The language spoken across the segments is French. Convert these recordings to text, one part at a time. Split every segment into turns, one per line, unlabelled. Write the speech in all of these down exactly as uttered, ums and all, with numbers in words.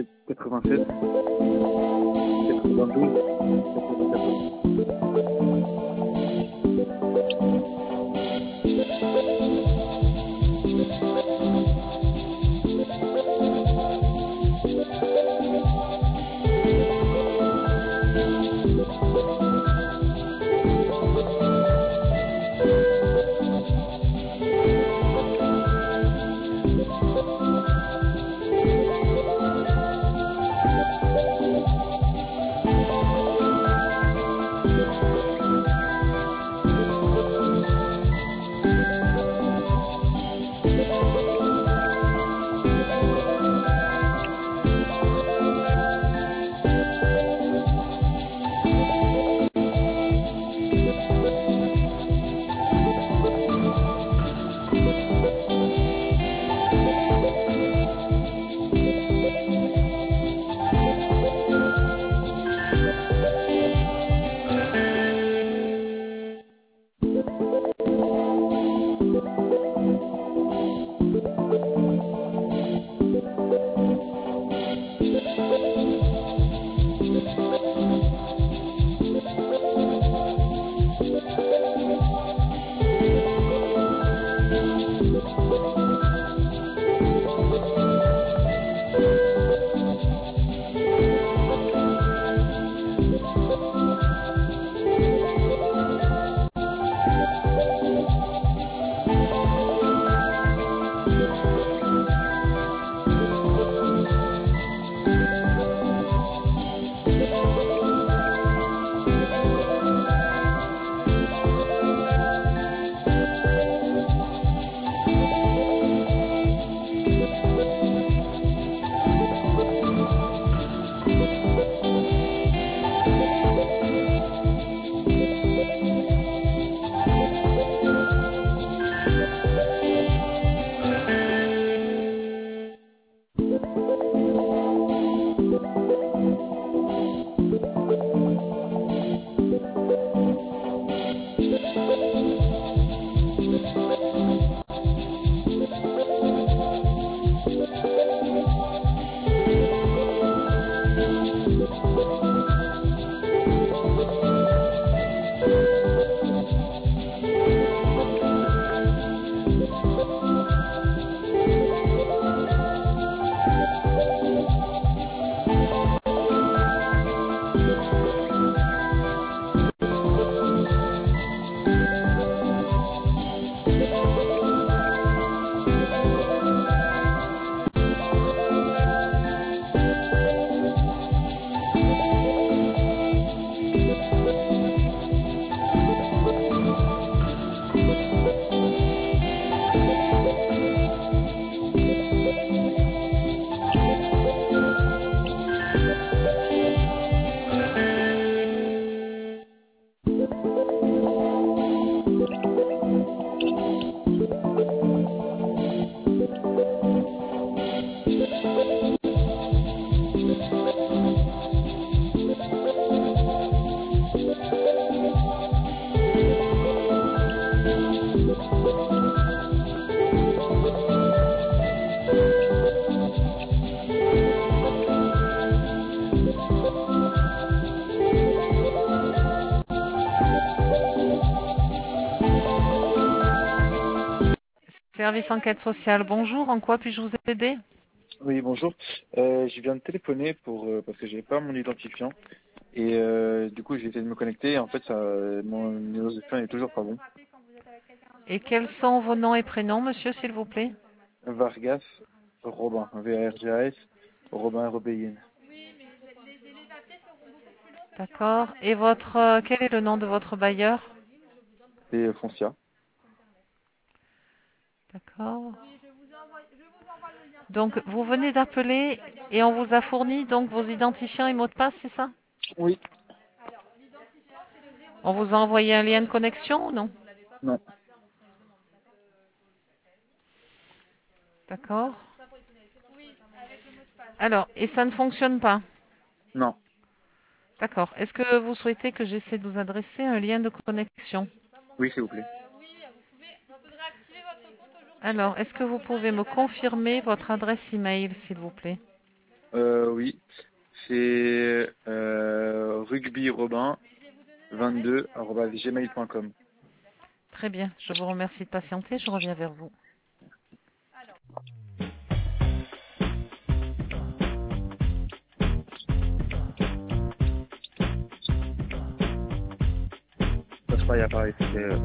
quatre-vingt-seize, quatre-vingt-sept, quatre-vingt-douze, quatre-vingt-quatorze.
Service enquête sociale, bonjour, en quoi puis-je vous aider?
Oui, bonjour. Euh, je viens de téléphoner pour euh, parce que j'avais pas mon identifiant et euh, du coup j'ai essayé de me connecter et en fait ça, mon identifiant n'est toujours pas bon.
Et quels sont vos noms et prénoms, monsieur, s'il vous plaît?
Vargas, Robin, V A R G A S, Robin Robéyin.
D'accord. Et votre, euh, quel est le nom de votre bailleur?
C'est Foncia.
D'accord. Donc, vous venez d'appeler et on vous a fourni donc vos identifiants et mots de passe, c'est ça?
Oui.
On vous a envoyé un lien de connexion ou non?
Non.
D'accord. Alors, et ça ne fonctionne pas?
Non.
D'accord. Est-ce que vous souhaitez que j'essaie de vous adresser un lien de connexion?
Oui, s'il vous plaît.
Alors, est-ce que vous pouvez me confirmer votre adresse email, s'il vous plaît?
Euh, oui, c'est euh, rugbyrobin vingt-deux arobase gmail point com.
Très bien, je vous remercie de patienter, je reviens vers vous.
Ça se passe, il y a pareil, c'est, euh,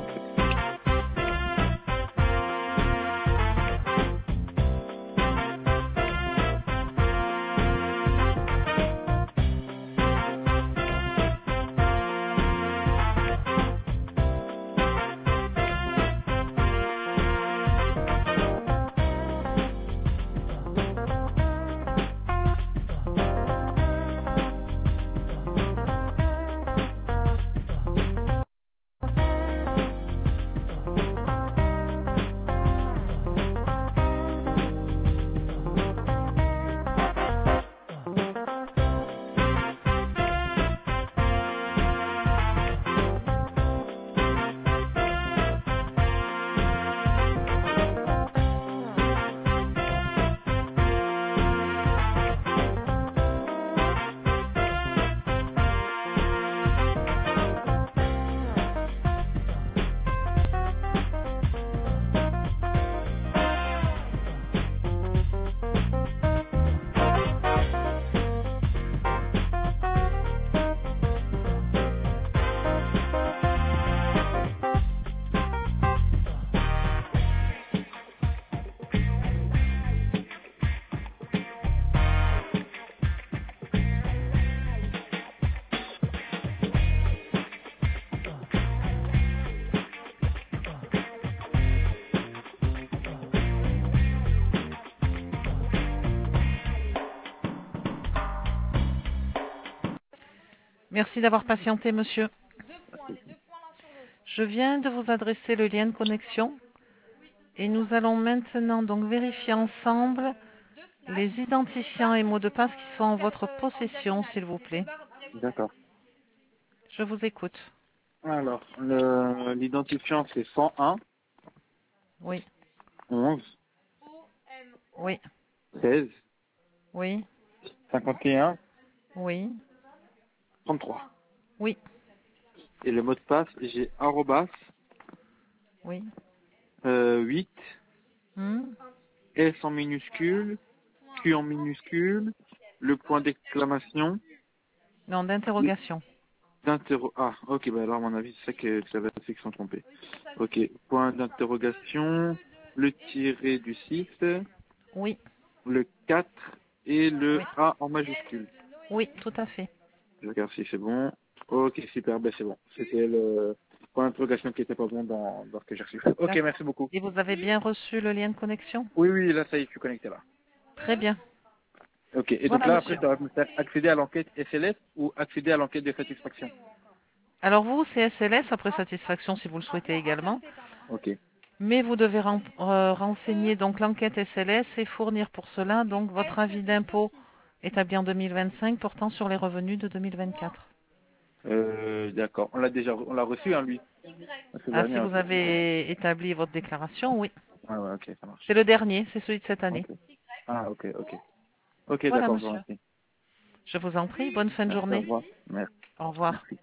Merci d'avoir patienté, monsieur. Je viens de vous adresser le lien de connexion et nous allons maintenant donc vérifier ensemble les identifiants et mots de passe qui sont en votre possession, s'il vous plaît.
d'accord.
Je vous écoute.
Alors, le- l'identifiant c'est cent un,
Oui,
onze,
oui,
seize,
oui,
cinquante et un,
oui,
trente-trois.
oui,
Et le mot de passe, j'ai arrobas
oui.
euh, huit,
Hmm.
S en minuscule, Q en minuscule, le point d'exclamation,
Non, d'interrogation.
d'interro... Ah, ok, bah alors à mon avis, c'est ça que ça va être ceux qui sont trompés. Ok, point d'interrogation, le tiré du six,
Oui,
le quatre et le
oui,
A en majuscule.
oui, tout à fait.
Je regarde si c'est bon. Ok, super, ben c'est bon. C'était le point d'interrogation qui était pas bon dans, dans ce que j'ai reçu. Ok,
D'accord.
merci beaucoup.
Et vous avez bien reçu le lien de connexion?
Oui, oui, là, ça y est, je suis connecté là.
Très bien.
Ok, et donc
Voilà,
là, après,
monsieur.
ça va me faire accéder à l'enquête S L S ou accéder à l'enquête de satisfaction.
Alors vous, c'est S L S après satisfaction si vous le souhaitez également.
Ok,
Mais vous devez ren- euh, renseigner donc l'enquête S L S et fournir pour cela donc votre avis d'impôt établi en deux mille vingt-cinq portant sur les revenus de deux mille vingt-quatre.
euh, d'accord. On l'a déjà, on l'a reçu, hein, lui. La semaine
Ah, si
dernière,
vous
ok.
avez établi votre déclaration, oui.
Ouais, ouais, ok, ça
C'est
marche.
le dernier, c'est celui de cette année.
Ok. Ah, ok, ok. Ok,
Voilà,
d'accord, je vous
monsieur.
remercie.
Je vous en prie, bonne fin de
Merci, au
journée.
revoir. Merci.
Au revoir.
Merci.